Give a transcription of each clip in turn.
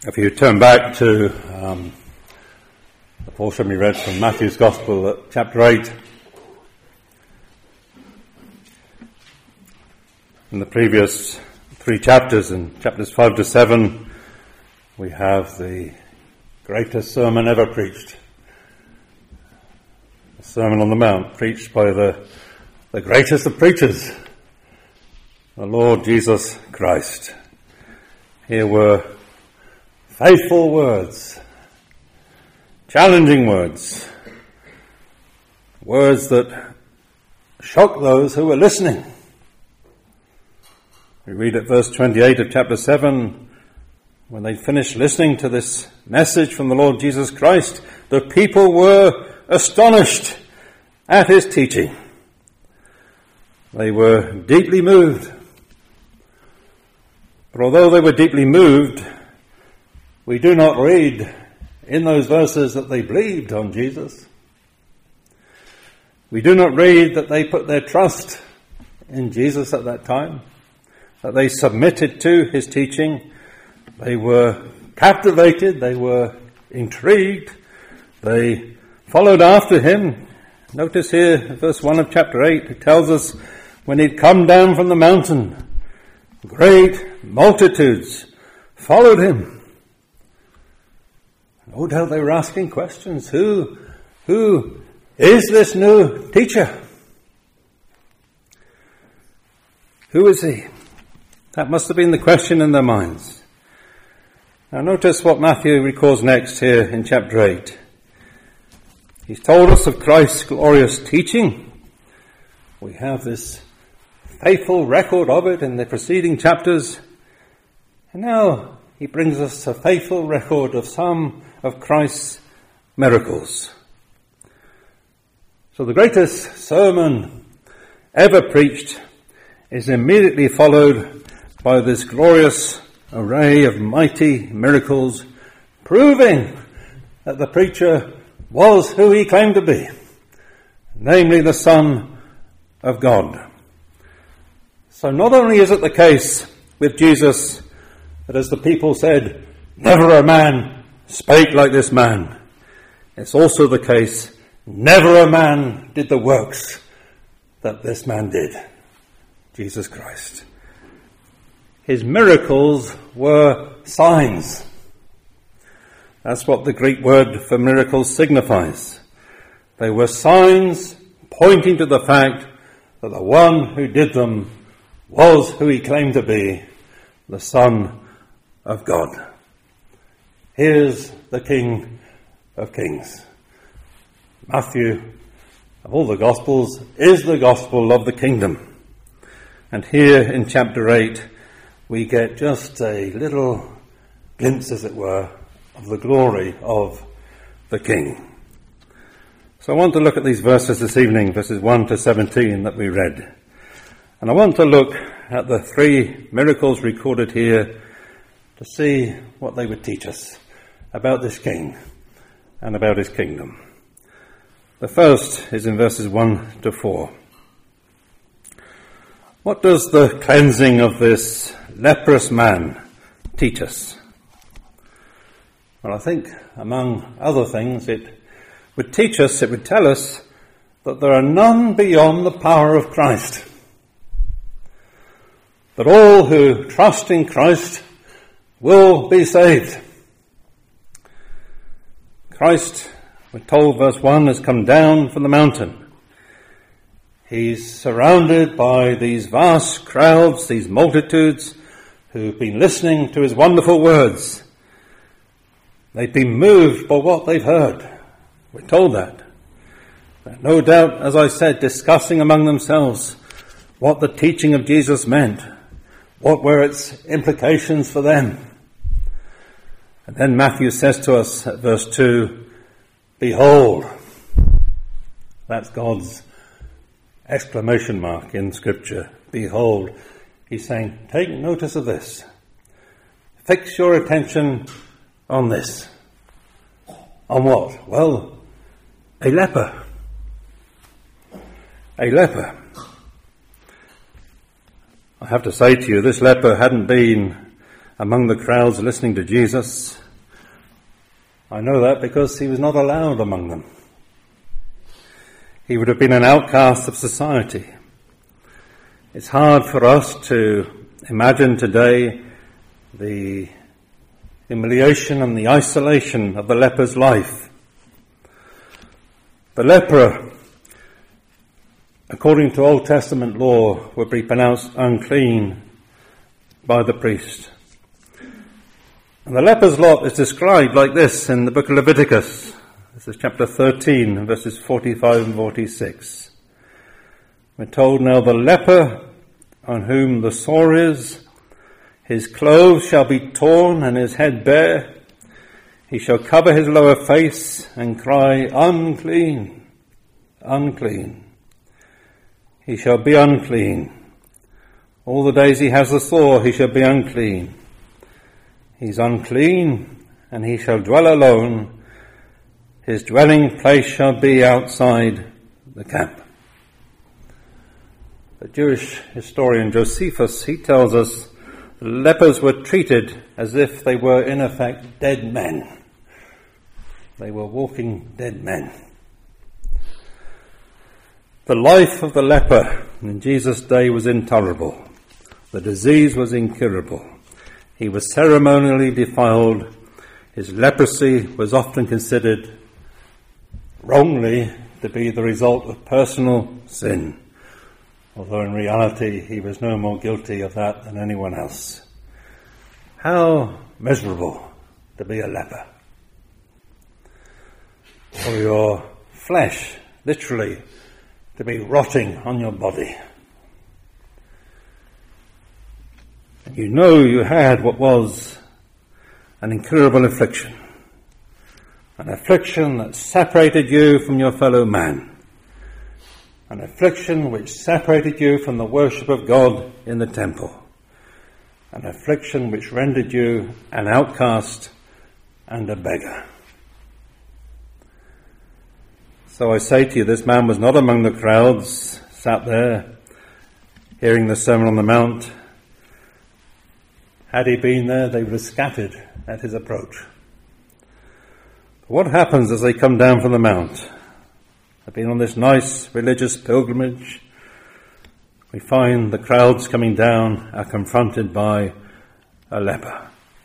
If you turn back to the portion we read from Matthew's Gospel at chapter 8, in the previous 3 chapters, in chapters 5 to 7, we have the greatest sermon ever preached. The Sermon on the Mount, preached by the greatest of preachers, the Lord Jesus Christ. Here were faithful words, challenging words, words that shocked those who were listening. We read at verse 28 of chapter 7, when they finished listening to this message from the Lord Jesus Christ, the people were astonished at his teaching. They were deeply moved. But although they were deeply moved, we do not read in those verses that they believed on Jesus. We do not read that they put their trust in Jesus at that time, that they submitted to his teaching. They were captivated, they were intrigued, they followed after him. Notice here, verse 1 of chapter 8, it tells us when he'd come down from the mountain, great multitudes followed him. No doubt they were asking questions. Who is this new teacher? Who is he? That must have been the question in their minds. Now notice what Matthew records next here in chapter 8. He's told us of Christ's glorious teaching. We have this faithful record of it in the preceding chapters. And now he brings us a faithful record of some of Christ's miracles. So the greatest sermon ever preached is immediately followed by this glorious array of mighty miracles, proving that the preacher was who he claimed to be, namely the Son of God. So not only is it the case with Jesus that, as the people said, never a man spake like this man, it's also the case, never a man did the works that this man did, Jesus Christ. His miracles were signs. That's what the Greek word for miracles signifies. They were signs pointing to the fact that the one who did them was who he claimed to be, the Son of God. Here's the King of Kings. Matthew, of all the Gospels, is the Gospel of the Kingdom. And here in chapter 8, we get just a little glimpse, as it were, of the glory of the King. So I want to look at these verses this evening, verses 1 to 17 that we read. And I want to look at the 3 miracles recorded here to see what they would teach us about this King and about his kingdom. The first is in verses 1 to 4. What does the cleansing of this leprous man teach us? Well, I think, among other things, it would tell us that there are none beyond the power of Christ. That all who trust in Christ will be saved. Christ, we're told, verse 1, has come down from the mountain. He's surrounded by these vast crowds, these multitudes who've been listening to his wonderful words. They've been moved by what they've heard. We're told that. They're no doubt, as I said, discussing among themselves what the teaching of Jesus meant. What were its implications for them? And then Matthew says to us at verse 2, behold. That's God's exclamation mark in Scripture. Behold. He's saying, take notice of this. Fix your attention on this. On what? Well, a leper. A leper. I have to say to you, this leper hadn't been among the crowds listening to Jesus. I know that because he was not allowed among them. He would have been an outcast of society. It's hard for us to imagine today the humiliation and the isolation of the leper's life. The leper, according to Old Testament law, would be pronounced unclean by the priest. And the leper's lot is described like this in the book of Leviticus. This is chapter 13, verses 45 and 46. We're told, now the leper on whom the sore is, his clothes shall be torn and his head bare. He shall cover his lower face and cry, unclean, unclean. He shall be unclean. All the days he has the sore, he shall be unclean. He's unclean, and he shall dwell alone. His dwelling place shall be outside the camp. The Jewish historian Josephus, he tells us lepers were treated as if they were in effect dead men. They were walking dead men. The life of the leper in Jesus' day was intolerable. The disease was incurable. He was ceremonially defiled. His leprosy was often considered wrongly to be the result of personal sin, although in reality he was no more guilty of that than anyone else. How miserable to be a leper. For your flesh, literally, to be rotting on your body. And you know you had what was an incurable affliction. An affliction that separated you from your fellow man. An affliction which separated you from the worship of God in the temple. An affliction which rendered you an outcast and a beggar. So I say to you, this man was not among the crowds, sat there, hearing the Sermon on the Mount. Had he been there, they would have scattered at his approach. But what happens as they come down from the mount? They've been on this nice religious pilgrimage. We find the crowds coming down are confronted by a leper.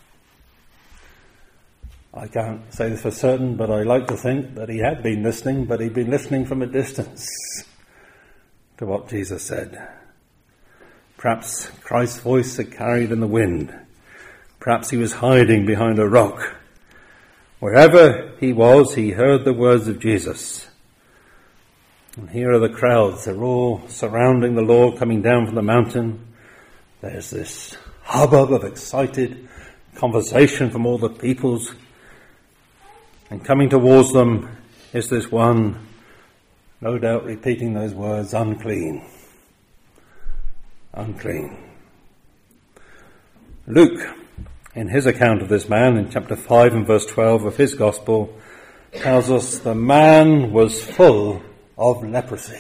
I can't say this for certain, but I like to think that he had been listening, but he'd been listening from a distance to what Jesus said. Perhaps Christ's voice had carried in the wind. Perhaps he was hiding behind a rock. Wherever he was, he heard the words of Jesus. And here are the crowds. They're all surrounding the Lord coming down from the mountain. There's this hubbub of excited conversation from all the peoples. And coming towards them is this one, no doubt repeating those words, unclean. Unclean. Luke, in his account of this man, in chapter 5 and verse 12 of his gospel, tells us the man was full of leprosy.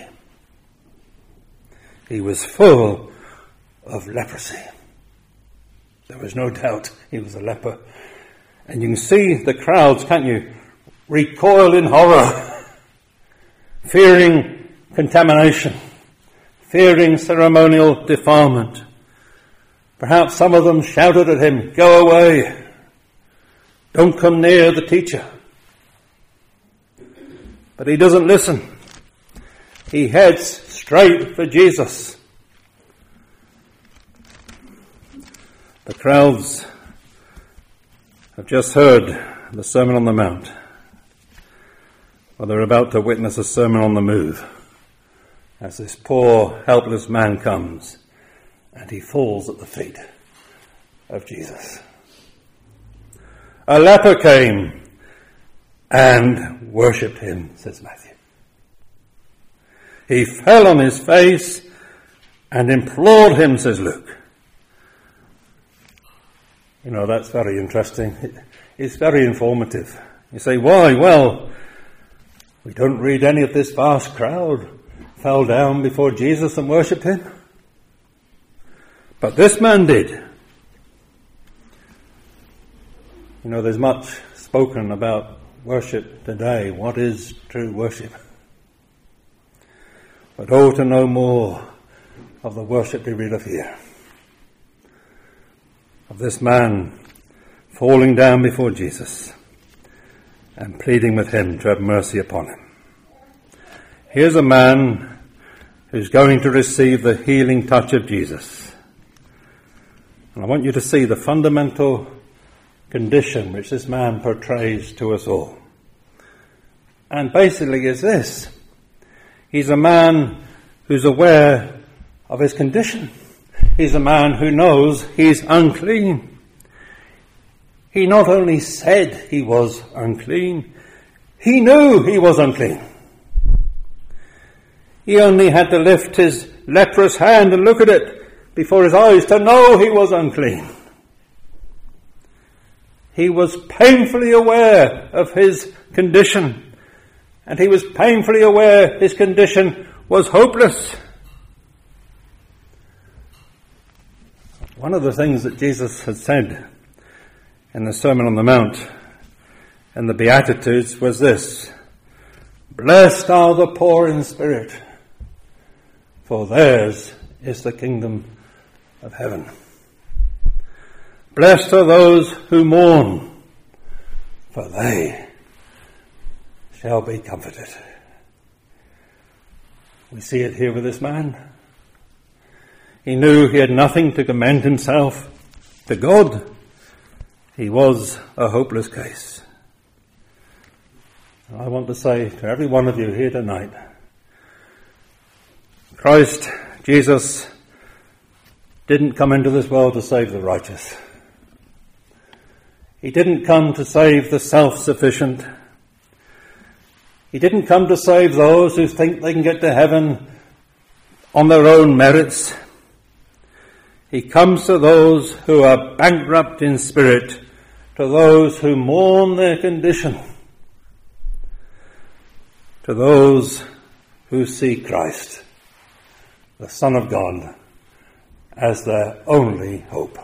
He was full of leprosy. There was no doubt he was a leper. And you can see the crowds, can't you, recoil in horror, fearing contamination, fearing ceremonial defilement. Perhaps some of them shouted at him, "Go away. Don't come near the teacher." But he doesn't listen. He heads straight for Jesus. The crowds have just heard the Sermon on the Mount. Well, they're about to witness a sermon on the move as this poor, helpless man comes and he falls at the feet of Jesus. A leper came and worshipped him, says Matthew. He fell on his face and implored him, says Luke. You know, that's very interesting. It's very informative. You say, why? Well, we don't read any of this vast crowd fell down before Jesus and worshipped him. But this man did. You know, there's much spoken about worship today. What is true worship? But oh, to know more of the worship we read of here. Of this man falling down before Jesus and pleading with him to have mercy upon him. Here's a man who's going to receive the healing touch of Jesus. And I want you to see the fundamental condition which this man portrays to us all. And basically is this. He's a man who's aware of his condition. He's a man who knows he's unclean. He not only said he was unclean, he knew he was unclean. He only had to lift his leprous hand and look at it before his eyes to know he was unclean. He was painfully aware of his condition, and he was painfully aware his condition was hopeless. One of the things that Jesus had said in the Sermon on the Mount and the Beatitudes was this: "Blessed are the poor in spirit, for theirs is the kingdom of heaven. Blessed are those who mourn, for they shall be comforted." We see it here with this man. He knew he had nothing to commend himself to God. He was a hopeless case. I want to say to every one of you here tonight, Christ, Jesus, didn't come into this world to save the righteous. He didn't come to save the self-sufficient. He didn't come to save those who think they can get to heaven on their own merits. He comes to those who are bankrupt in spirit, to those who mourn their condition, to those who see Christ, the Son of God, as their only hope.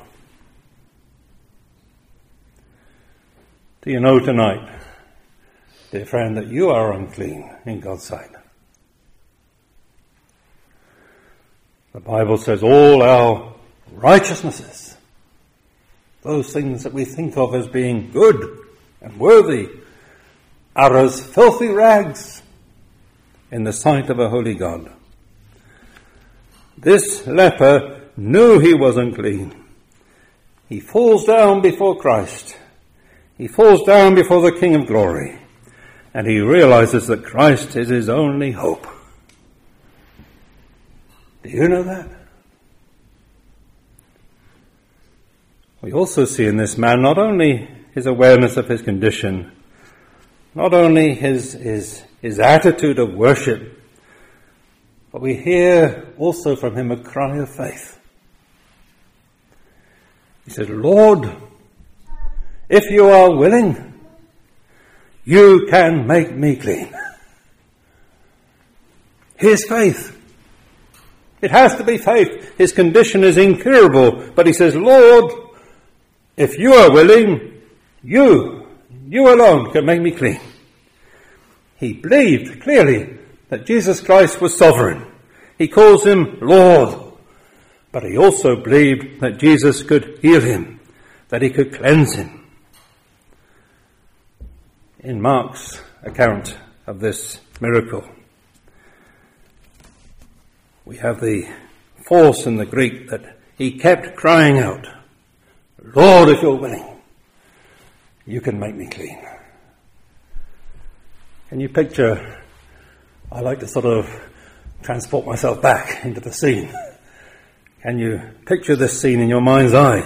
Do you know tonight, dear friend, that you are unclean in God's sight? The Bible says all our righteousnesses, those things that we think of as being good and worthy, are as filthy rags in the sight of a holy God. This leper knew he was unclean. He falls down before Christ. He falls down before the King of Glory. And he realizes that Christ is his only hope. Do you know that? We also see in this man not only his awareness of his condition, not only his attitude of worship, but we hear also from him a cry of faith. He said, "Lord, if you are willing, you can make me clean." His faith. It has to be faith. His condition is incurable, but he says, "Lord, if you are willing, you alone can make me clean." He believed clearly that Jesus Christ was sovereign. He calls him Lord, but he also believed that Jesus could heal him, that he could cleanse him. In Mark's account of this miracle, we have the force in the Greek that he kept crying out, "Lord, if you're willing, you can make me clean." Can you picture? I like to sort of transport myself back into the scene. Can you picture this scene in your mind's eye?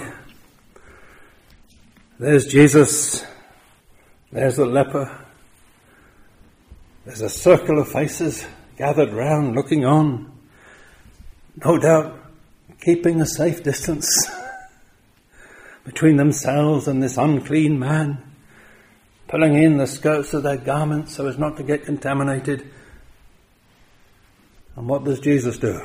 There's Jesus. There's the leper. There's a circle of faces gathered round, looking on. No doubt keeping a safe distance between themselves and this unclean man, pulling in the skirts of their garments so as not to get contaminated. And what does Jesus do?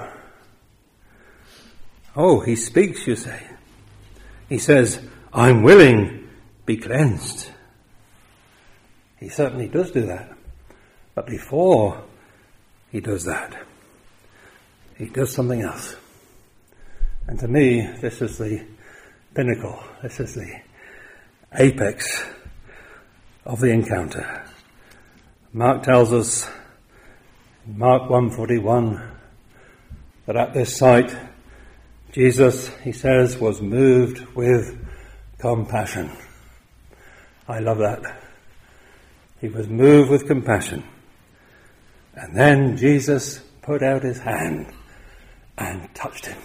Oh, he speaks, you say. He says, "I'm willing, be cleansed. He certainly does do that. But before he does that, he does something else. And to me, this is the pinnacle. This is the apex of the encounter. Mark tells us in Mark 1:41 that at this sight, Jesus, he says, was moved with compassion. I love that. He was moved with compassion. And then Jesus put out his hand and touched him.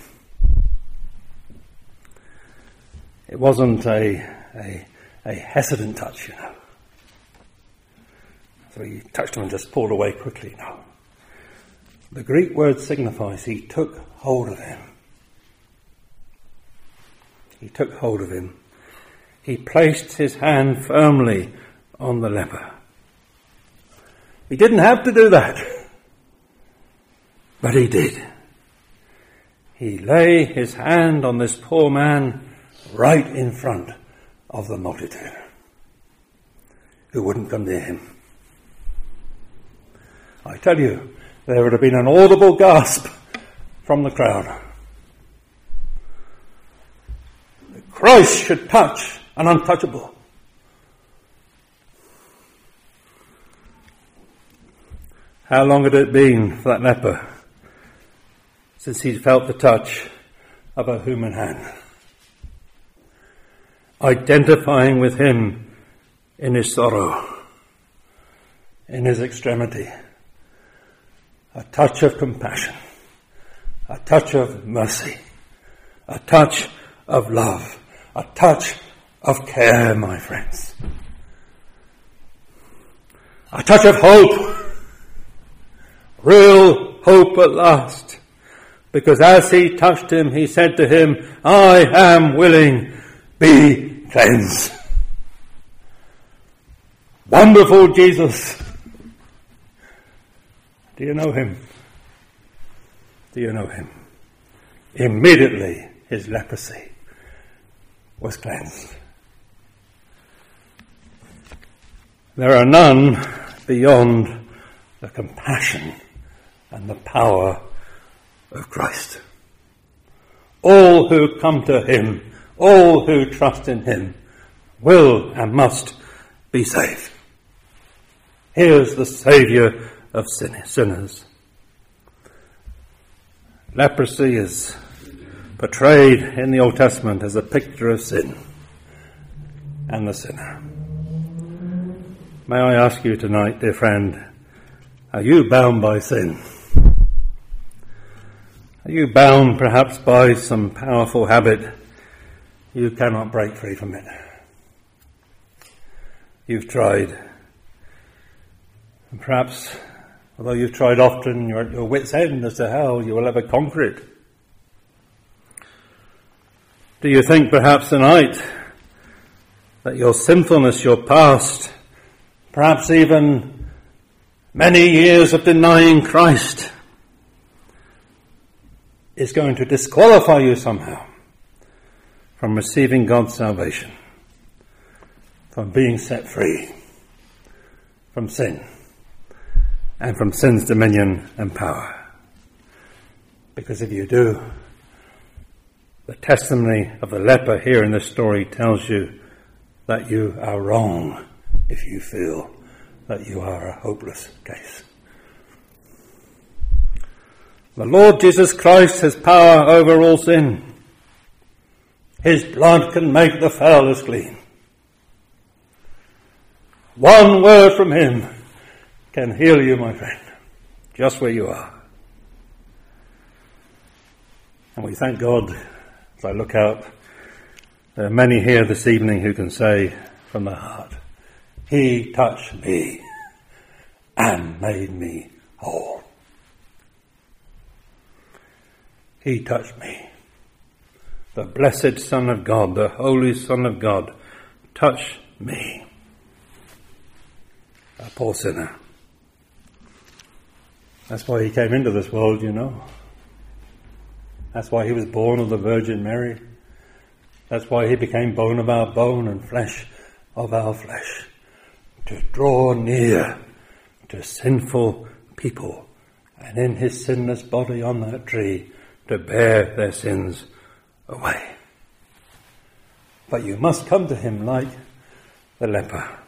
It wasn't a hesitant touch, So he touched him and just pulled away quickly. No. The Greek word signifies he took hold of him. He took hold of him. He placed his hand firmly on the leper. He didn't have to do that, but he did. He lay his hand on this poor man right in front of the multitude who wouldn't come near him. I tell you, there would have been an audible gasp from the crowd. Christ should touch an untouchable. How long had it been for that leper since he'd felt the touch of a human hand? Identifying with him in his sorrow, in his extremity. A touch of compassion, a touch of mercy, a touch of love, a touch of care, my friends. A touch of hope. Real hope at last. Because as he touched him, he said to him, I am willing, be cleansed. Wonderful Jesus. Do you know him? Do you know him? Immediately his leprosy was cleansed. There are none beyond the compassion and the power of Christ. All who come to him, all who trust in him, will and must be saved. Here's the Saviour of sinners. Leprosy is portrayed in the Old Testament as a picture of sin and the sinner. May I ask you tonight, dear friend, are you bound by sin? Are you bound perhaps by some powerful habit you cannot break free from it? You've tried. And perhaps, although you've tried often, you're at your wit's end as to how you will ever conquer it. Do you think perhaps tonight that your sinfulness, your past, perhaps even many years of denying Christ, is going to disqualify you somehow from receiving God's salvation, from being set free from sin and from sin's dominion and power? Because if you do, the testimony of the leper here in this story tells you that you are wrong if you feel that you are a hopeless case. The Lord Jesus Christ has power over all sin. His blood can make the foulest clean. One word from him can heal you, my friend, just where you are. And we thank God, as I look out, there are many here this evening who can say from the heart, He touched me and made me whole. He touched me. The blessed Son of God, the Holy Son of God, touched me, a poor sinner. That's why he came into this world, you know. That's why he was born of the Virgin Mary. That's why he became bone of our bone and flesh of our flesh to draw near to sinful people, and in his sinless body on that tree to bear their sins away. But you must come to him like the leper.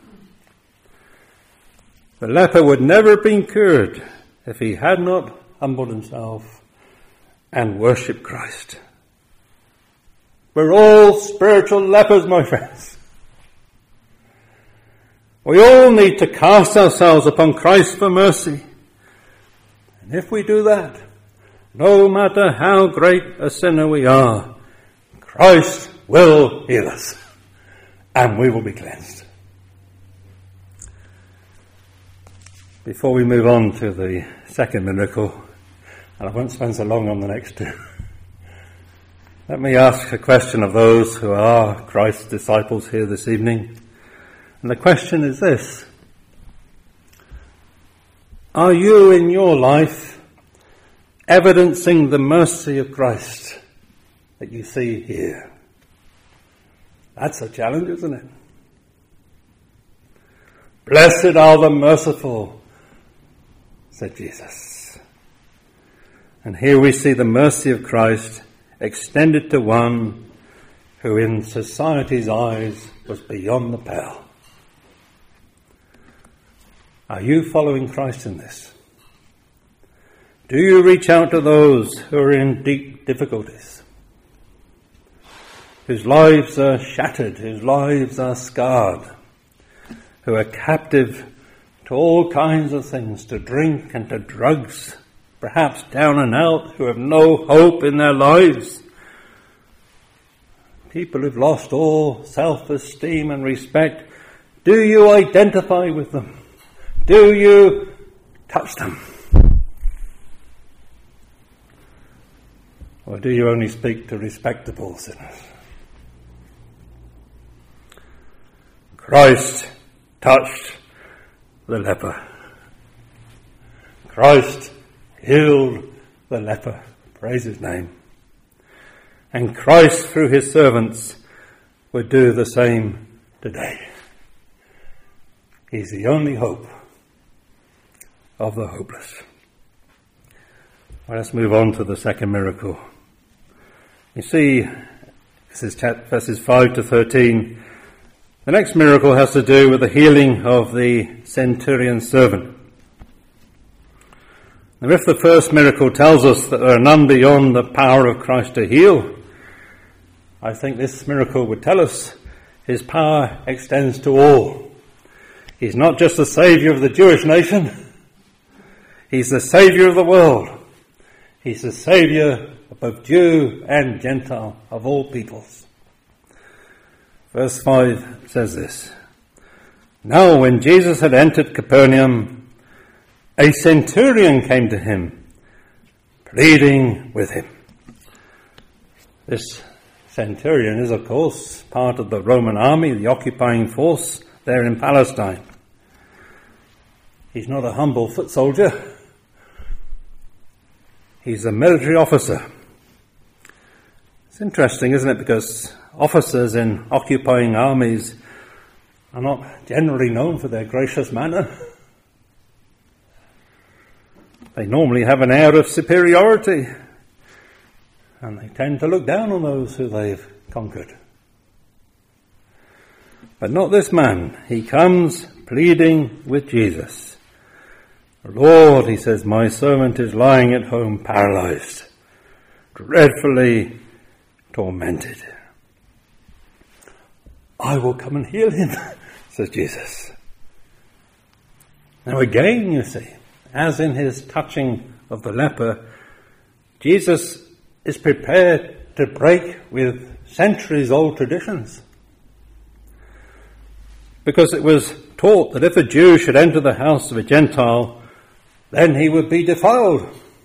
The leper would never have been cured if he had not humbled himself and worshipped Christ. We're all spiritual lepers, my friends. We all need to cast ourselves upon Christ for mercy. And if we do that, no matter how great a sinner we are, Christ will heal us and we will be cleansed. Before we move on to the second miracle, and I won't spend so long on the next two, let me ask a question of those who are Christ's disciples here this evening. And the question is this: are you in your life evidencing the mercy of Christ that you see here? That's a challenge, isn't it? Blessed are the merciful, said Jesus. And here we see the mercy of Christ extended to one who in society's eyes was beyond the pale. Are you following Christ in this? Do you reach out to those who are in deep difficulties, whose lives are shattered, whose lives are scarred, who are captive to all kinds of things, to drink and to drugs, perhaps down and out, who have no hope in their lives? People who've lost all self-esteem and respect. Do you identify with them? Do you touch them? Or do you only speak to respectable sinners? Christ touched the leper. Christ healed the leper. Praise his name. And Christ, through his servants, would do the same today. He's the only hope of the hopeless. Well, let's move on to the second miracle. You see, this is verses 5 to 13. The next miracle has to do with the healing of the centurion's servant. Now, if the first miracle tells us that there are none beyond the power of Christ to heal, I think this miracle would tell us his power extends to all. He's not just the saviour of the Jewish nation. He's the saviour of the world. He's the saviour of both Jew and Gentile, of all peoples. Verse 5 says this: Now when Jesus had entered Capernaum, a centurion came to him, pleading with him. This centurion is, of course, part of the Roman army, the occupying force there in Palestine. He's not a humble foot soldier. He's a military officer. It's interesting, isn't it? Because officers in occupying armies are not generally known for their gracious manner. They normally have an air of superiority, and they tend to look down on those who they've conquered. But not this man. He comes pleading with Jesus. Lord, he says, my servant is lying at home paralyzed, dreadfully tormented. I will come and heal him, says Jesus. Now again, you see, as in his touching of the leper, Jesus is prepared to break with centuries-old traditions. Because it was taught that if a Jew should enter the house of a Gentile, then he would be defiled.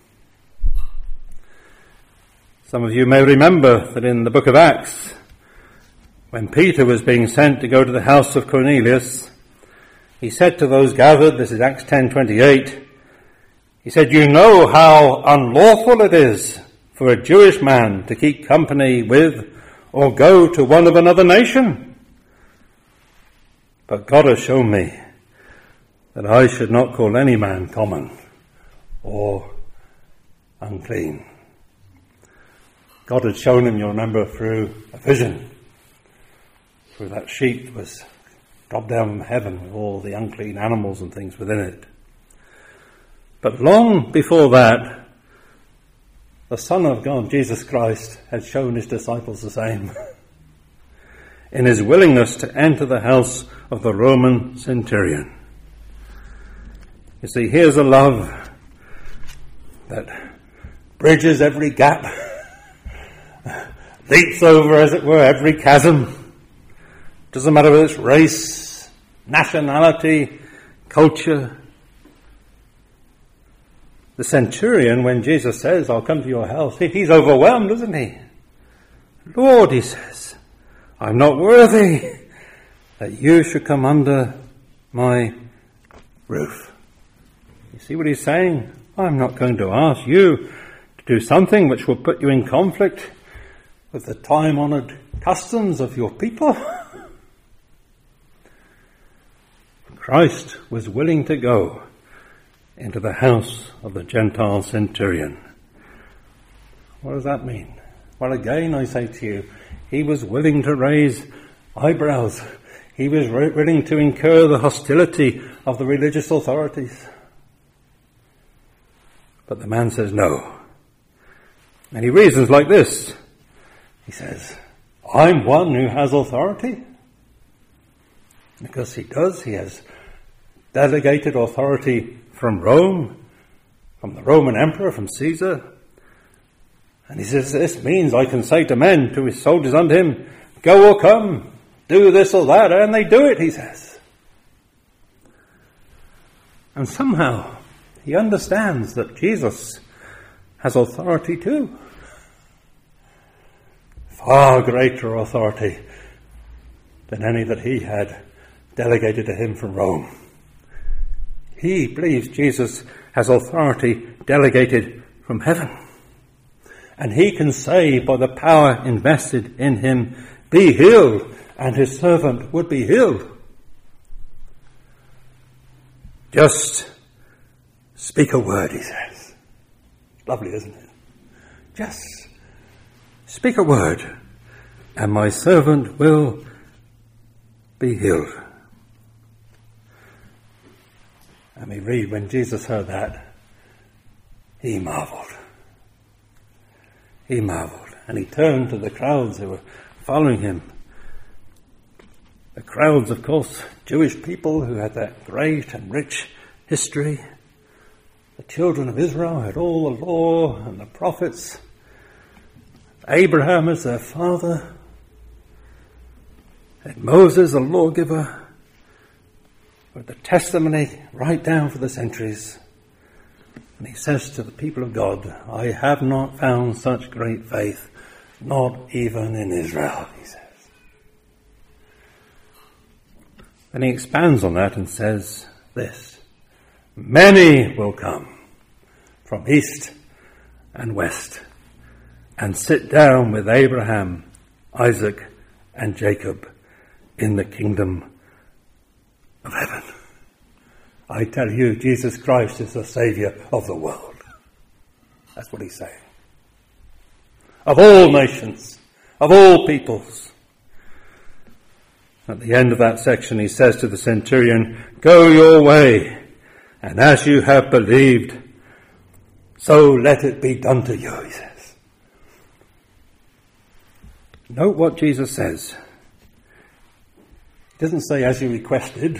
Some of you may remember that in the book of Acts, when Peter was being sent to go to the house of Cornelius, he said to those gathered, this is Acts 10:28, he said, you know how unlawful it is for a Jewish man to keep company with or go to one of another nation. But God has shown me that I should not call any man common or unclean. God had shown him, you'll remember, through a vision, through that sheet that was dropped down from heaven with all the unclean animals and things within it. But long before that, the Son of God, Jesus Christ, had shown his disciples the same in his willingness to enter the house of the Roman centurion. You see, here's a love that bridges every gap, leaps over, as it were, every chasm. Doesn't matter whether it's race, nationality, culture. The centurion, when Jesus says, I'll come to your house, he's overwhelmed, isn't he? Lord, he says, I'm not worthy that you should come under my roof. You see what he's saying? I'm not going to ask you to do something which will put you in conflict with the time-honored customs of your people. Christ was willing to go into the house of the Gentile centurion. What does that mean? Well, again, I say to you, he was willing to raise eyebrows. He was willing to incur the hostility of the religious authorities. But the man says no. And he reasons like this. He says, I'm one who has authority. Because he does. He has delegated authority from Rome, from the Roman emperor, from Caesar. And he says, this means I can say to men, to his soldiers under him, go or come, do this or that, and they do it, he says. And somehow he understands that Jesus has authority too. Far greater authority than any that he had delegated to him from Rome. He believes Jesus has authority delegated from heaven. And he can say by the power invested in him, be healed, and his servant would be healed. Just speak a word, he says. Lovely, isn't it? Just speak a word, and my servant will be healed. And we read, when Jesus heard that, he marveled. He marveled. And he turned to the crowds who were following him. The crowds, of course, Jewish people who had that great and rich history. The children of Israel had all the law and the prophets. Abraham as their father. Had Moses, the lawgiver, with the testimony right down for the centuries. And he says to the people of God, I have not found such great faith, not even in Israel, he says. Then he expands on that and says this, many will come from east and west and sit down with Abraham, Isaac, and Jacob in the kingdom of heaven. I tell you, Jesus Christ is the Saviour of the world. That's what he's saying. Of all nations, of all peoples. At the end of that section, he says to the centurion, go your way, and as you have believed, so let it be done to you, he says. Note what Jesus says. He doesn't say, as you requested,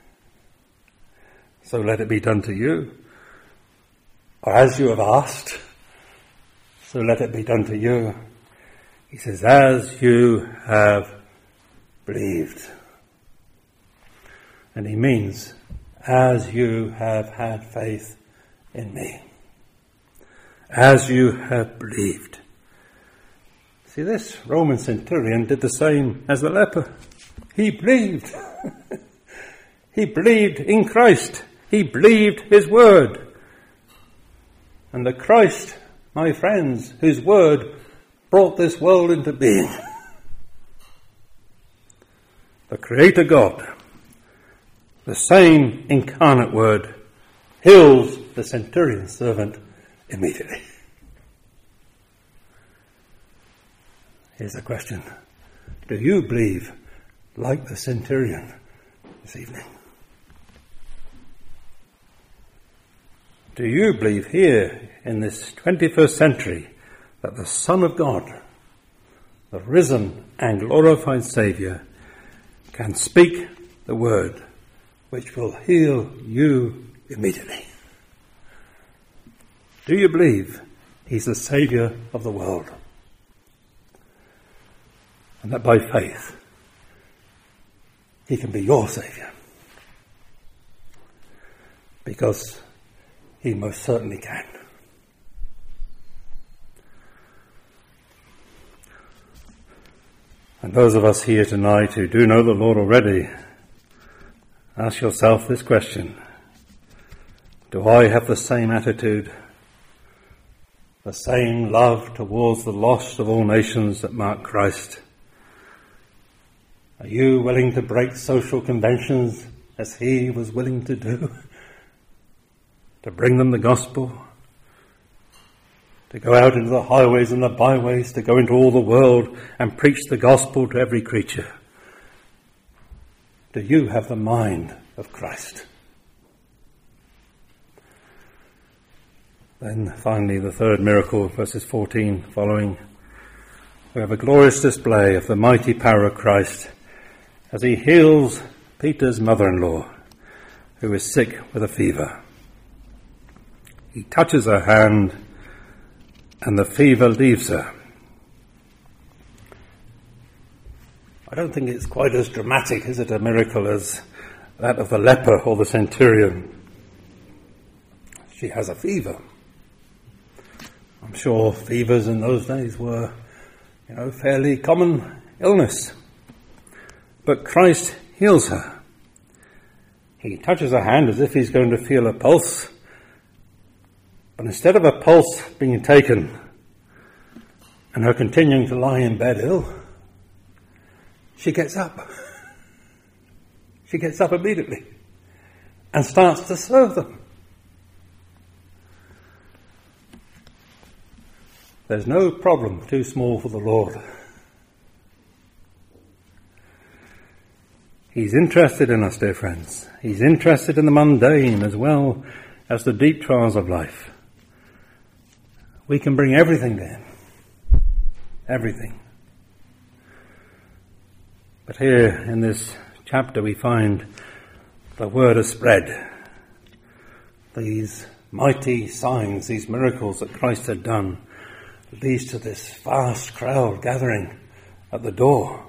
so let it be done to you. Or as you have asked, so let it be done to you. He says, as you have believed. And he means, as you have had faith in me. As you have believed. See, this Roman centurion did the same as the leper. He believed. He believed in Christ. He believed his word. And the Christ, my friends, whose word brought this world into being. The Creator God, the same incarnate word heals the centurion's servant immediately. Here's the question. Do you believe like the centurion this evening? Do you believe here in this 21st century that the Son of God, the risen and glorified Saviour, can speak the word which will heal you immediately? Do you believe he's the Saviour of the world? And that by faith he can be your Saviour? Because he most certainly can. And those of us here tonight who do know the Lord already, ask yourself this question. Do I have the same attitude, the same love towards the lost of all nations that mark Christ? Are you willing to break social conventions as he was willing to do? To bring them the gospel? To go out into the highways and the byways, to go into all the world and preach the gospel to every creature? Do you have the mind of Christ? Then finally the third miracle, verses 14 following. We have a glorious display of the mighty power of Christ as he heals Peter's mother-in-law, who is sick with a fever. He touches her hand and the fever leaves her. I don't think it's quite as dramatic, is it, a miracle as that of the leper or the centurion. She has a fever. I'm sure fevers in those days were, fairly common illness. But Christ heals her. He touches her hand as if he's going to feel a pulse. But instead of a pulse being taken and her continuing to lie in bed ill, she gets up. She gets up immediately and starts to serve them. There's no problem too small for the Lord. He's interested in us, dear friends. He's interested in the mundane as well as the deep trials of life. We can bring everything to him. Everything. But here in this chapter we find the word has spread. These mighty signs, these miracles that Christ had done, leads to this vast crowd gathering at the door.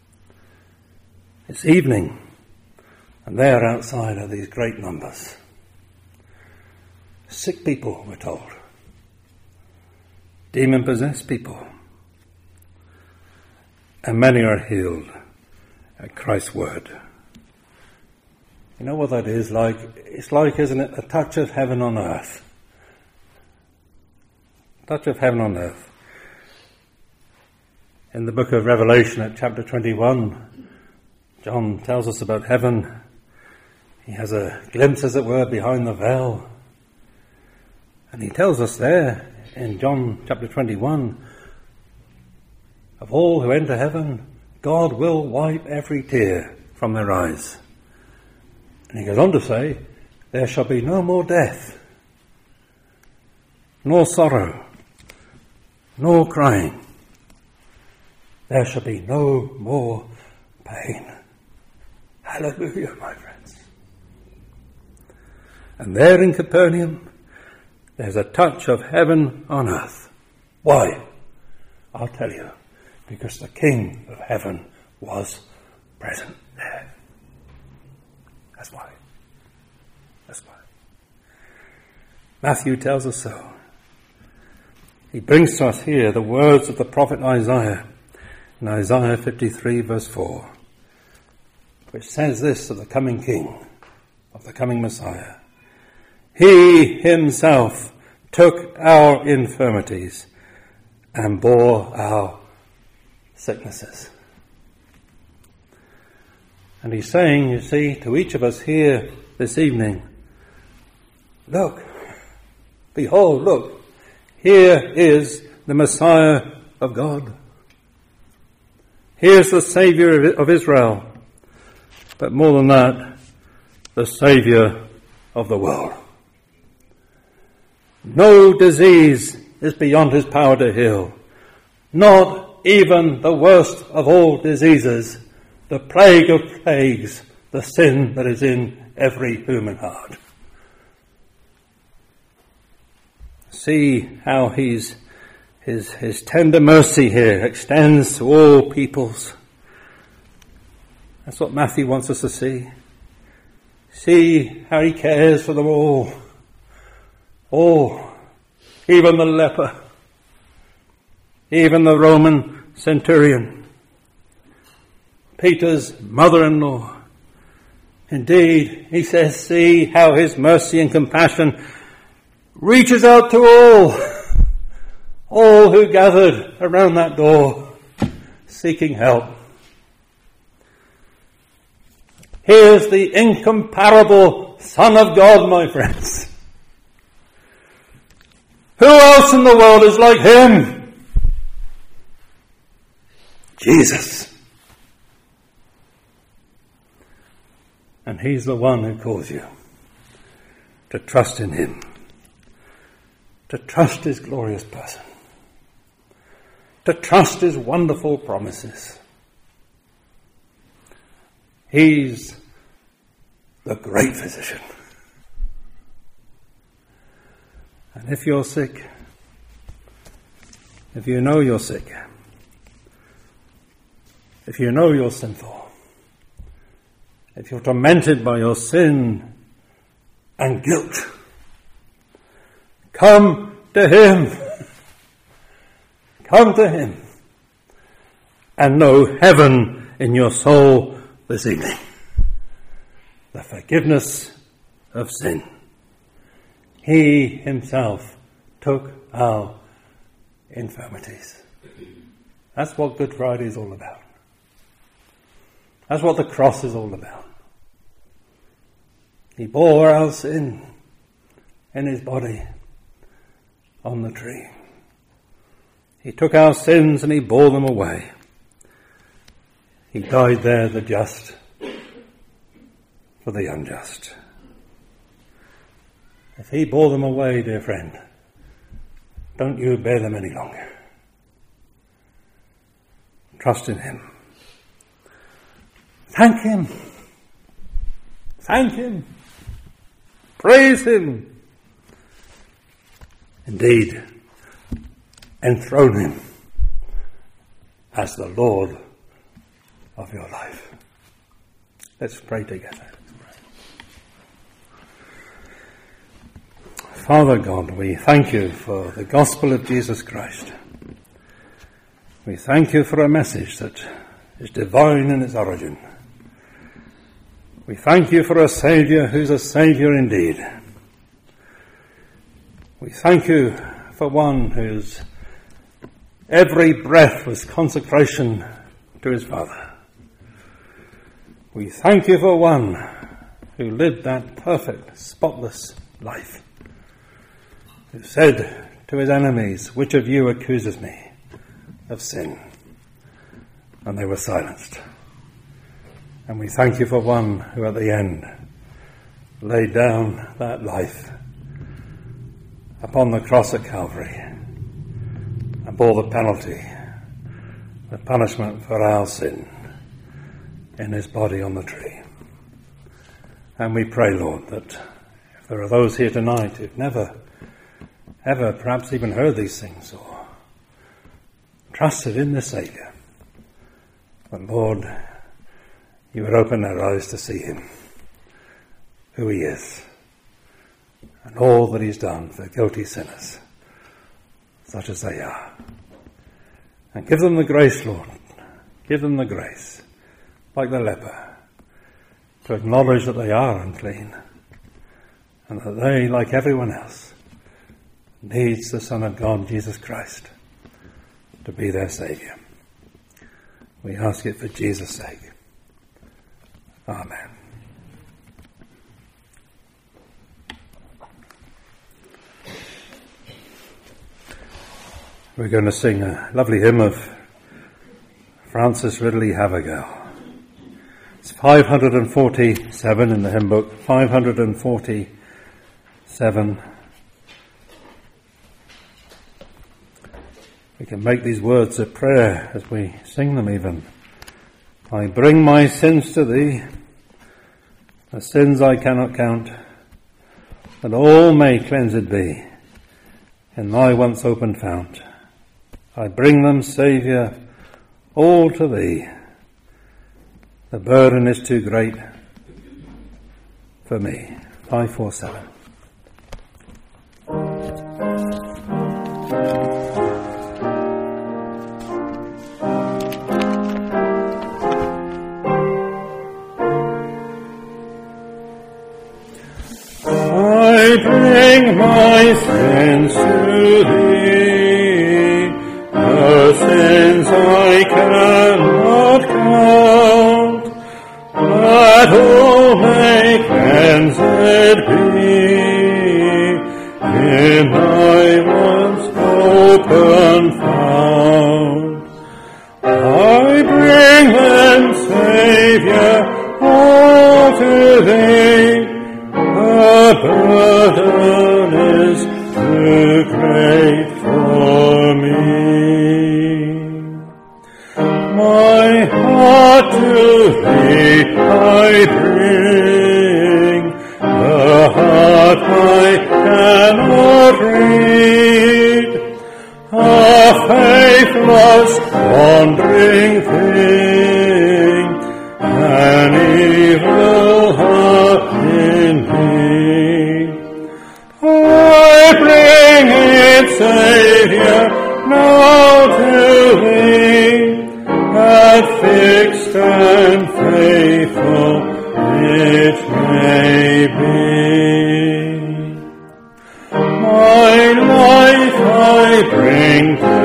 It's evening, and there outside are these great numbers. Sick people, we're told. Demon-possessed people. And many are healed at Christ's word. You know what that is like? It's like, isn't it, a touch of heaven on earth. Touch of heaven on earth. In the book of Revelation at chapter 21, John tells us about heaven. He has a glimpse, as it were, behind the veil. And he tells us there in John chapter 21, of all who enter heaven, God will wipe every tear from their eyes. And he goes on to say, there shall be no more death, nor sorrow, nor crying. There shall be no more pain. Hallelujah, my friends. And there in Capernaum, there's a touch of heaven on earth. Why? I'll tell you. Because the King of heaven was present there. That's why. That's why. Matthew tells us so. He brings to us here the words of the prophet Isaiah in Isaiah 53 verse 4, which says this of the coming King, of the coming Messiah. He himself took our infirmities and bore our sicknesses. And he's saying, you see, to each of us here this evening, look, behold, look, here is the Messiah of God. Here's the Saviour of Israel. But more than that, the Saviour of the world. No disease is beyond his power to heal. Not even the worst of all diseases, the plague of plagues, the sin that is in every human heart. See how his tender mercy here extends to all peoples. That's what Matthew wants us to see. See how he cares for them all. All, even the leper, even the Roman centurion, Peter's mother-in-law. Indeed, he says, see how his mercy and compassion reaches out to all who gathered around that door seeking help. Here's the incomparable Son of God, my friends. Who else in the world is like him? Jesus. And he's the one who calls you to trust in him, to trust his glorious person, to trust his wonderful promises. He's the great physician. And if you're sick, if you know you're sick, if you know you're sinful, if you're tormented by your sin and guilt, come to him. Come to him and know heaven in your soul this evening. The forgiveness of sin. He himself took our infirmities. That's what Good Friday is all about. That's what the cross is all about. He bore our sin in his body on the tree. He took our sins and he bore them away. He died there, the just for the unjust. If he bore them away, dear friend, don't you bear them any longer. Trust in him. Thank him. Thank him. Praise him. Indeed, enthrone him as the Lord of your life. Let's pray together. Father God, we thank you for the gospel of Jesus Christ. We thank you for a message that is divine in its origin. We thank you for a Saviour who's a Saviour indeed. We thank you for one whose every breath was consecration to his Father. We thank you for one who lived that perfect, spotless life, who said to his enemies, which of you accuses me of sin? And they were silenced. And we thank you for one who at the end laid down that life upon the cross at Calvary and bore the penalty, the punishment for our sin in his body on the tree. And we pray, Lord, that if there are those here tonight who've never ever perhaps even heard these things or trusted in the Saviour, but Lord, you would open their eyes to see him, who he is, and all that he's done for guilty sinners, such as they are. And give them the grace, Lord, give them the grace, like the leper, to acknowledge that they are unclean, and that they, like everyone else, needs the Son of God, Jesus Christ, to be their Saviour. We ask it for Jesus' sake. Amen. We're going to sing a lovely hymn of Francis Ridley Havergal. It's 547 in the hymn book, 547. We can make these words a prayer as we sing them even. I bring my sins to thee, the sins I cannot count, that all may cleansed be in thy once opened fount. I bring them, Saviour, all to thee. The burden is too great for me. 547. I bring my sins to thee, the sins I cannot count, that all may cleansed be in thy once open fount. I bring them, Saviour, all to thee. The burden is too great for me. My heart to thee I bring, the heart I cannot read, a faithless wandering thing, an evil heart in me. I bring it, Saviour, now to thee, that fixed and faithful it may be. My life I bring to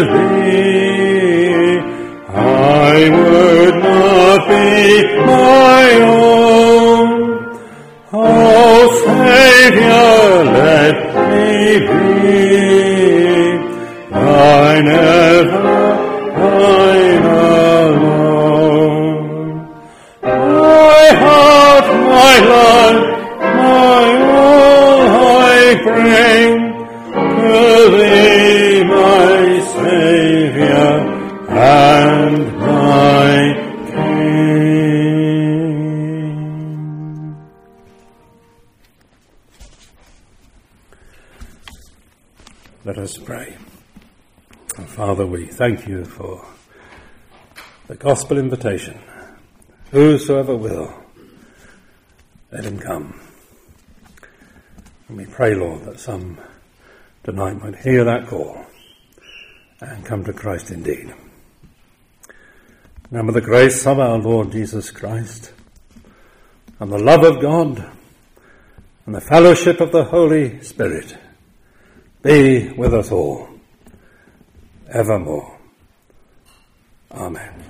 thee, I would not be my own. Oh, Saviour, let me be thine ever, thine alone. My heart, my life, my all I bring to thee, my Saviour and my King. Let us pray. Father, we thank you for the gospel invitation. Whosoever will, let him come. And we pray, Lord, that some tonight might hear that call and come to Christ indeed. Now may the grace of our Lord Jesus Christ and the love of God and the fellowship of the Holy Spirit be with us all evermore. Amen.